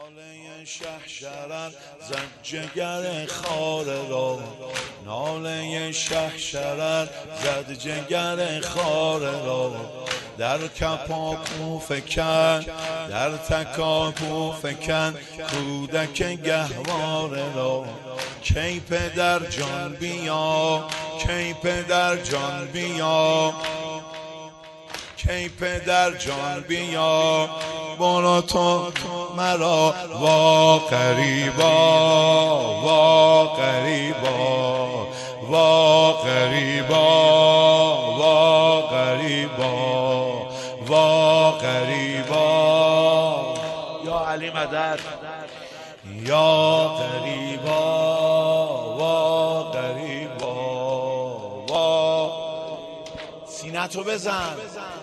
ناله شهشرر زد جگر خاره را، ناله شهشرر زد جگر خاره را، در کپاپو فکن در تکاپو فکن کودک گهواره را. کی پدر جان بیا، کی پدر جان بیا، کی پدر جان بیا، برو تو مرا وا غریبا، وا غریبا، وا غریبا، وا غریبا، وا غریبا. یا علی مدد، یا غریبا، وا غریبا، وا. سینه‌تو بزن.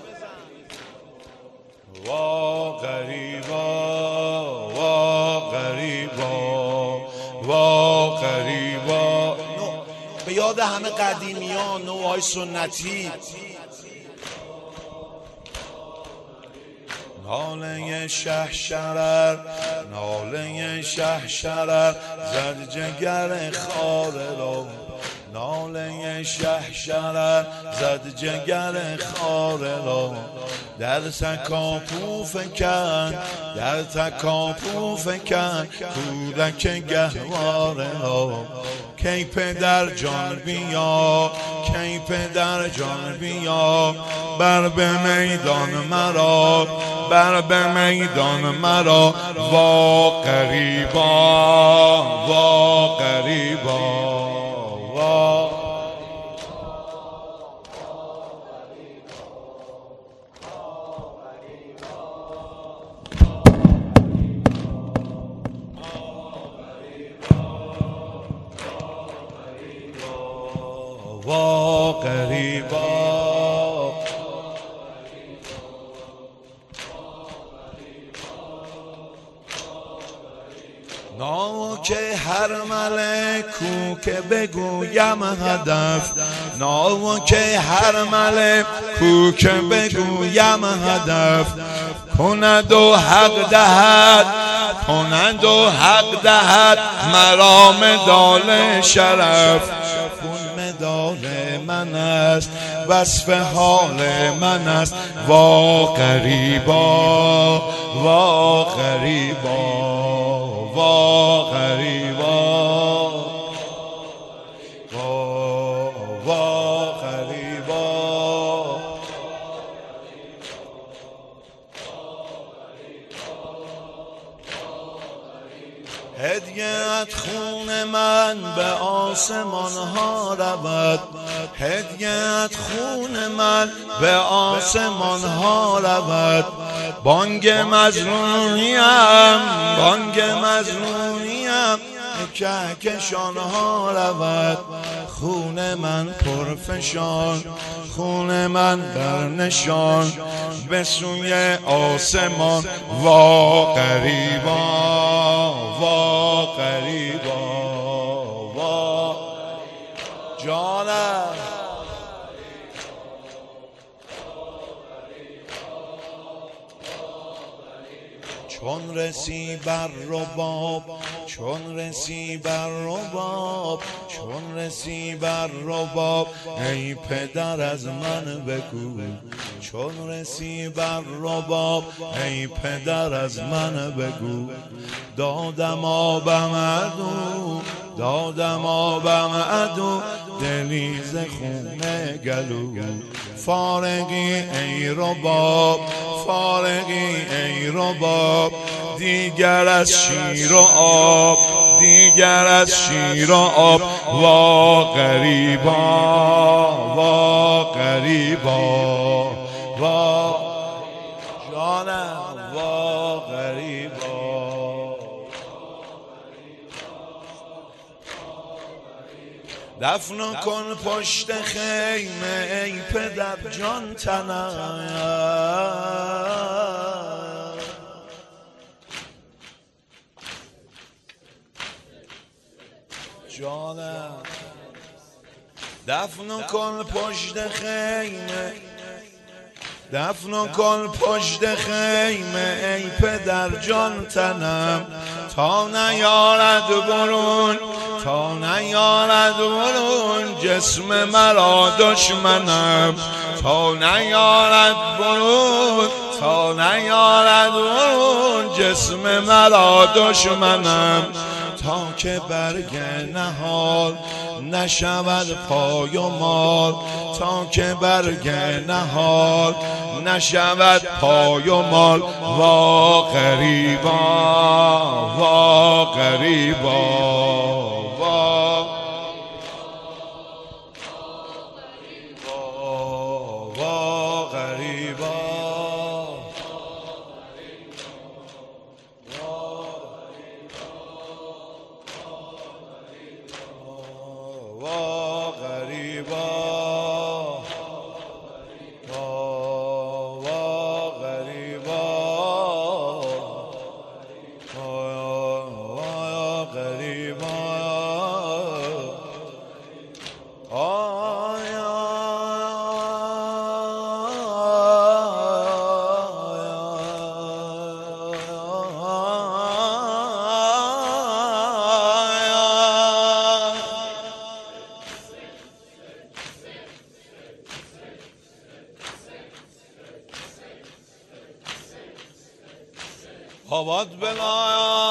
وا غریبا، وا غریبا، وا غریبا. به یاد همه قدیمیان، نوعای سنتی. ناله شهشرر، ناله شهشرر زد جگر خاره را، ناله شهشرر زد جگر خاره را. در تکاپو فکن در تکاپو فکن کودک گهواره را. کی پدر جان بیا، کی پدر جان بیا، بر به میدان مرا، بر به میدان مرا. وا غریبا، وا غریبا، وا. وا غریبا. ناوک هر ملک کو که بگویم هدف، ناوک هر ملک کو که بگویم هدف، کند و حق دهد، کند و حق دهد مرا مدال شرف. مدال من است، وصف حال من است. وا غریبا، وا غریبا، وا غریبا، وا غریبا. هدیه‌ات خون من به آسمان ها رود، هدیه‌ات خون من به آسمان ها رود. بانگ مظلومیم، بانگ مظلومیم کهکشان ها رود. خون من پرفشان، خون من برنشان به سوی آسمان. وا غریبا، وا غریبا، وا. جانم چون رسی بر رباب، چون رسی بر رباب، چون رسی بر رباب ای پدر از من بگو. چون رسی بر رباب ای پدر از من بگو. دادم آبم عدو، دادم آبم عدو دلی ز خون گلو. فارغی ای رباب، فارغی ای رباب، دیگر از شیر و آب، دیگر از شیر و آب. وا غریبا، وا غریبا، وا. جانم وا غریبا. دفن کن پشت خیمه ای پدر جان تنم، جانم. دفن کن پشت خیمه دفن کن پشت خیمه ای پدر جان تنم، تا نیارد برون، تا نیارد برون جسم مرا دشمنم، تا نیارد برون، تا نیارد برون جسم مرا دشمنم، تا که برگ نهال نشود پای و مال، تا که برگ نهال نشود پای و مال. وا غریبا، وا غریبا، وا غریبا، وا غریبا، وا غریبا، وا غریبا. آباد بلا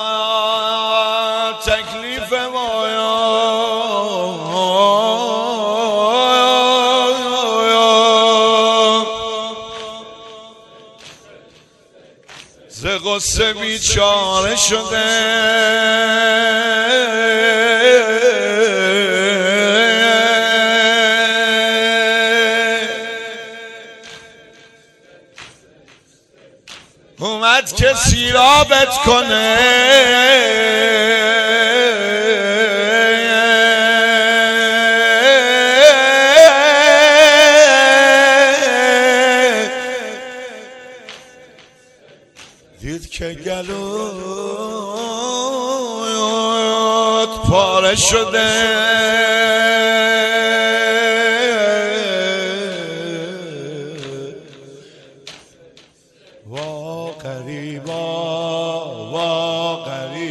تکلیف مایا، ز غصه بیچاره شده، اومد که سیرابت کنه، دید که گلوت پاره شده، وا غریبا، وا غریبا.